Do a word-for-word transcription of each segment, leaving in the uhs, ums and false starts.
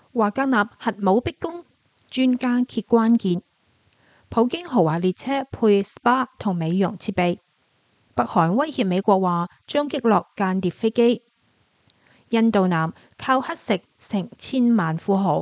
華格納核武逼宮，專家揭關鍵。普京豪華列車配 S P A 同美容設備。北韓威脅美國話將擊落間諜飛機。印度男靠乞食成千萬富豪。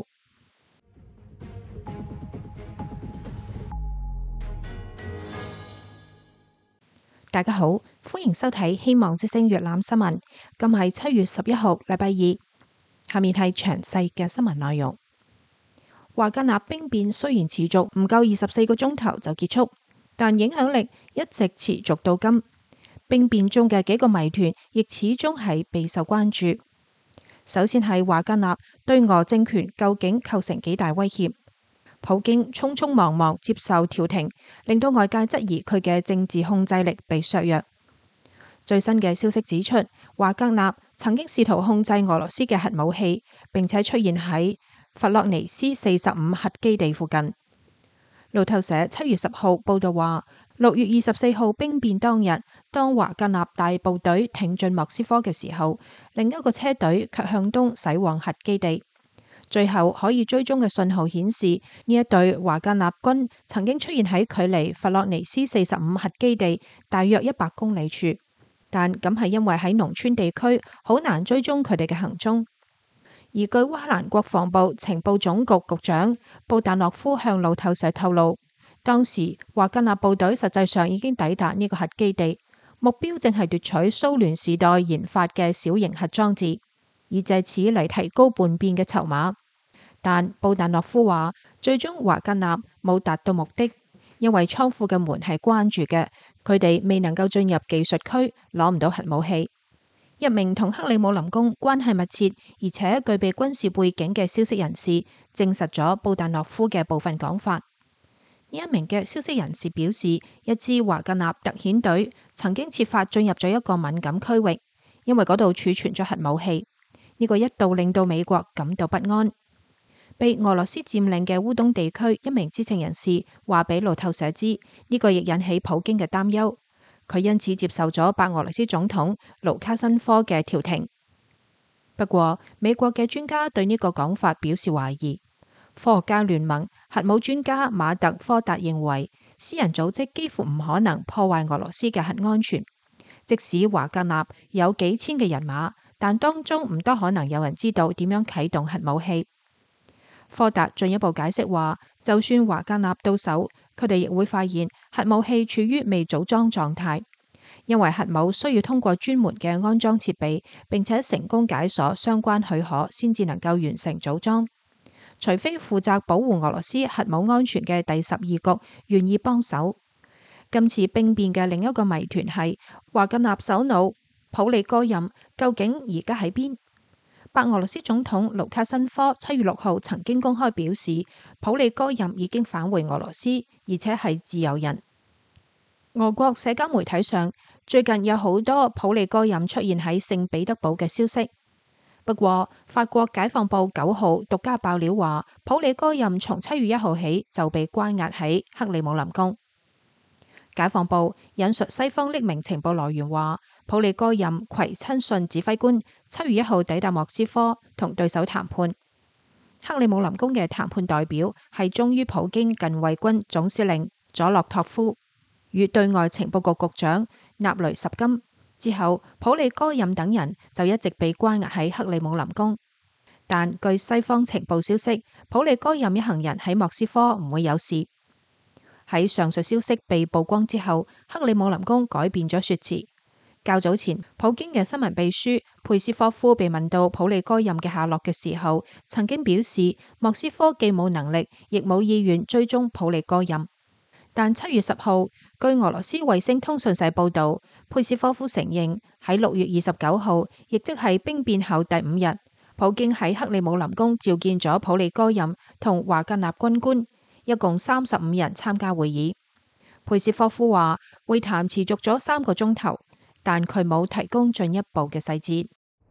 大家好，歡迎收睇希望之聲粵覽新聞。今日係七月十一號，禮拜二。下面係詳細嘅新聞內容。華格納兵變雖然持續唔夠二十四個鐘頭就結束，但影響力一直持續到今。兵變中嘅幾個謎團亦始終係備受關注。首先係華格納對俄政權究竟構成幾大威脅？普京匆匆忙忙接受調停，令到外界質疑佢嘅政治控制力被削弱。最新嘅消息指出，華格納曾經試圖控制俄羅斯嘅核武器，並且出現喺弗洛尼斯四十五核基地附近。路透社七月十號報道話，六月二十四號兵變當日，當華格納大部隊挺進莫斯科嘅時候，另一個車隊卻向東駛往核基地。最後可以追蹤嘅信號顯示，呢一隊華格納軍曾經出現喺距離弗洛尼斯四十五核基地大約一百公里處，但咁係因為喺農村地區好難追蹤佢哋嘅行蹤。而據烏克蘭國防部情報總局局長布達諾夫向路透社透露，當時華格納部隊實際上已經抵達呢個核基地，目標正係奪取蘇聯時代研發嘅小型核裝置，以借此嚟提高叛變嘅籌碼。但布達諾夫話，最終華格納冇達到目的，因為倉庫嘅門係關住嘅，佢哋未能夠進入技術區，攞唔到核武器。一名同克里姆林宮關係密切而且具備軍事背景嘅消息人士證實咗布達諾夫嘅部分講法。呢一名嘅消息人士表示，一支華格納特遣隊曾經設法進入咗一個敏感區域，因為嗰度儲存咗核武器。呢個一度令到美國感到不安。被俄羅斯佔領嘅烏東地區一名知情人士話俾路透社知，呢個亦引起普京嘅擔憂。佢因此接受咗白俄羅斯總統盧卡申科嘅調停。不過，美國嘅專家對呢個講法表示懷疑。科學家聯盟核武專家馬特科達認為，私人組織幾乎唔可能破壞俄羅斯嘅核安全。即使華格納有幾千嘅人馬，但當中唔多可能有人知道點樣啟動核武器。科達進一步解釋話，就算華格納到手，佢哋亦會發現核武器處於未組裝狀態，因為核武需要通過專門嘅安裝設備，並且成功解鎖相關許可，先至能夠完成組裝。除非負責保護俄羅斯核武安全嘅第十二局願意幫手。今次兵變嘅另一個謎團係華格納首腦普里戈任究竟而家喺邊？白俄羅斯總統盧卡申科七月六號曾經公開表示，普里戈任已經返回俄羅斯，而且係自由人。俄國社交媒體上最近有好多普里戈任出現喺聖彼得堡嘅消息。不過，法國解放報九號獨家爆料話，普里戈任從七月一號起就被關押喺克里姆林宮。解放報引述西方匿名情報來源話，普里戈任攜親信指揮官七月一號抵達莫斯科同對手談判。克里姆林宮嘅談判代表係忠於普京近衛軍總司令佐洛托夫與對外情報局局長納雷什金。之後，普里戈任等人就一直被關押喺克里姆林宮。但據西方情報消息，普里戈任一行人喺莫斯科唔會有事。喺上述消息被曝光之後，克里姆林宮改變咗說辭。較早前，普京嘅新聞秘書佩斯科夫被問到普里戈任嘅下落嘅時候，曾經表示莫斯科既冇能力，亦冇意願追蹤普里戈任。但七月十號，據俄羅斯衛星通訊社報道，佩斯科夫承認喺六月二十九號，亦即係兵變後第五日，普京喺克里姆林宮召見咗普里戈任同華格納軍官，一共三十五人參加會議。佩斯科夫話會談持續咗三個鐘頭，但佢冇提供進一步嘅細節。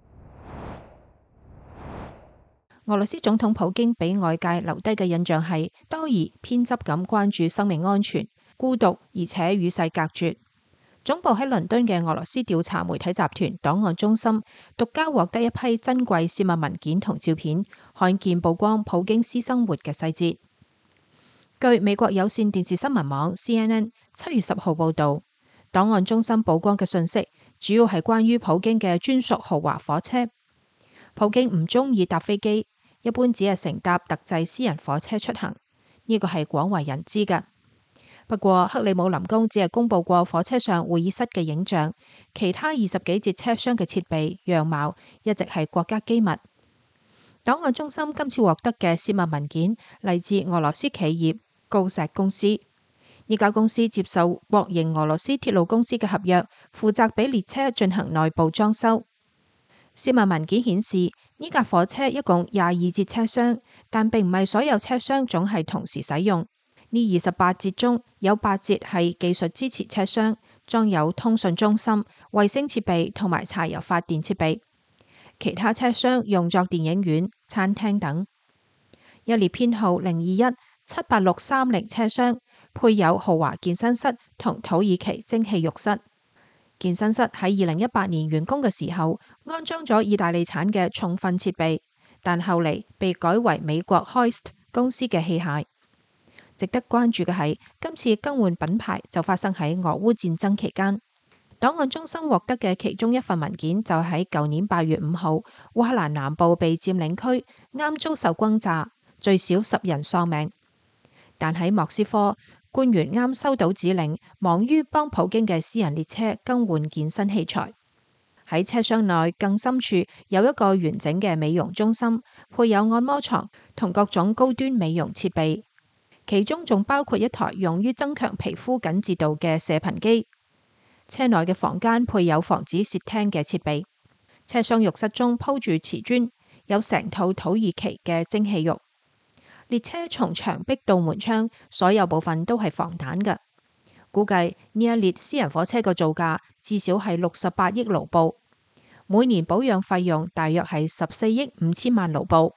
俄羅斯總統普京俾外界留低嘅印象係多疑偏執咁關注生命安全，孤獨而且與世隔絕。 總部喺倫敦嘅俄羅斯調查媒體集團檔案中心獨家獲得一批珍貴泄密文件同照片，罕見曝光普京私生活嘅細節。據美國有線電視新聞網 C N N 七月十號報道，檔案中心曝光嘅信息主要係關於普京嘅專屬豪華火車。普京唔中意搭飛機，一般只係乘搭特製私人火車出行，呢個係廣為人知嘅。不過，克里姆林宮只係公布過火車上會議室嘅影像，其他二十幾節車廂嘅設備樣貌一直係國家機密。檔案中心今次獲得嘅泄密文件嚟自俄羅斯企業高石公司，呢家公司接受國營俄羅斯鐵路公司嘅合約，負責俾列車進行內部裝修。泄密文件顯示，呢架火車一共廿二節車廂，但並唔係所有車廂總係同時使用。呢二十八節中有八節係技術支持車廂，裝有通訊中心、衛星設備同埋柴油發電設備。其他車廂用作電影院、餐廳等。一列編號零二一七八六三零車廂配有豪華健身室同土耳其蒸汽浴室。健身室喺二零一八年完工嘅時候安裝咗意大利產嘅重訓設備，但後嚟被改為美國 Hoist 公司嘅器械。值得關注嘅係，今次更換品牌就發生喺俄烏戰爭期間。檔案中心獲得嘅其中一份文件就喺舊年八月五號，烏克蘭南部被佔領區啱遭受轟炸，最少十人喪命。但喺莫斯科，官員啱收到指令，忙於幫普京嘅私人列車更換健身器材。喺車廂內更深處有一個完整嘅美容中心，配有按摩床同各種高端美容設備。其中仲包括一台用於增強皮膚緊緻度嘅射頻機。車內嘅房間配有防止竊聽嘅設備。車廂浴室中鋪住瓷磚，有成套土耳其嘅蒸汽浴。列車從牆壁到門窗，所有部分都係防彈嘅。估計呢一列私人火車嘅造價至少係六十八億盧布，每年保養費用大約係十四億五千萬盧布。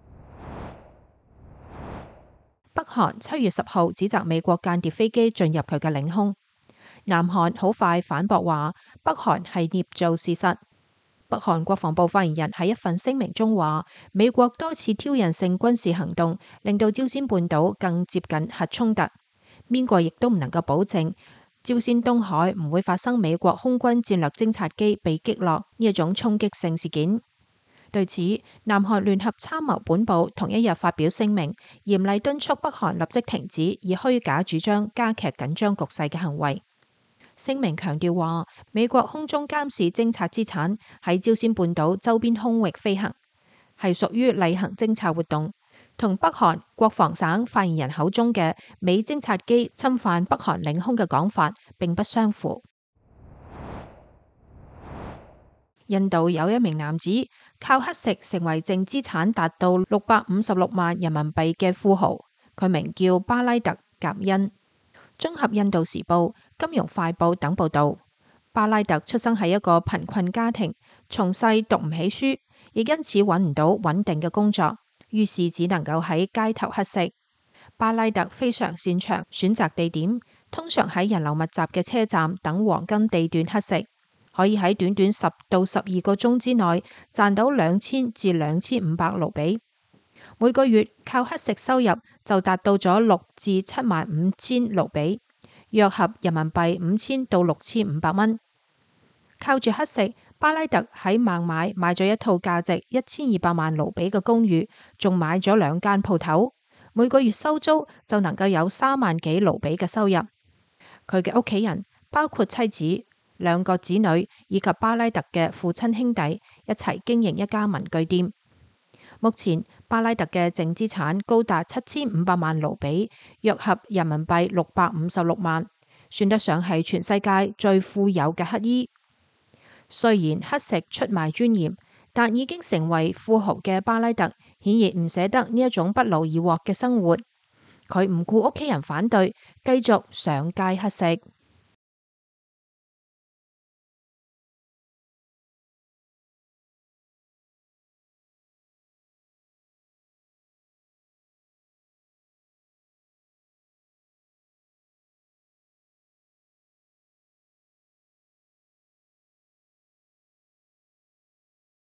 北韓七月十號指責美國間諜飛機進入佢嘅領空，南韓好快反駁話北韓係捏造事實。北韓國防部發言人喺一份聲明中話，美國多次挑釁性軍事行動令到朝鮮半島更接近核衝突，邊個亦都唔能夠保證朝鮮東海唔會發生美國空軍戰略偵察機被擊落呢一種衝擊性事件。對此，南韓聯合參謀本部同一日發表聲明，嚴厲敦促北韓立即停止以虛假主張加劇緊張局勢嘅行為。聲明強調話，美國空中監視偵察資產喺朝鮮半島周邊空域飛行，係屬於例行偵察活動，同北韓國防省發言人口中嘅美偵察機侵犯北韓領空嘅講法並不相符。印度有一名男子靠乞食成為淨資產達到六百五十六萬人民幣嘅富豪，佢名叫巴拉特甲恩。綜合印度時報、金融快報等報道，巴拉特出生喺一個貧困家庭，從細讀唔起書，亦因此揾唔到穩定嘅工作，於是只能夠喺街頭乞食。巴拉特非常擅長選擇地點，通常喺人流密集嘅車站等黃金地段乞食。可以喺短短十到十二個鐘之內賺到兩千至兩千五百盧比，每個月靠乞食收入就達到咗六至七萬五千盧比，約合人民幣五千到六千五百蚊。靠住乞食，巴拉特喺孟買買咗一套價值一千二百萬盧比嘅公寓，仲買咗兩間鋪頭，每個月收租就能夠有三萬幾盧比嘅收入。佢嘅屋企人包括妻子、兩個子女以及巴拉特嘅父親兄弟一齊經營一家文具店。目前巴拉特嘅淨資產高達七千五百萬盧比，約合人民幣六百五十六萬，算得上係全世界最富有嘅乞衣。雖然乞食出賣尊嚴，但已經成為富豪嘅巴拉特顯然唔捨得呢一種不勞而獲嘅生活。佢唔顧屋企人反對，繼續上街乞食。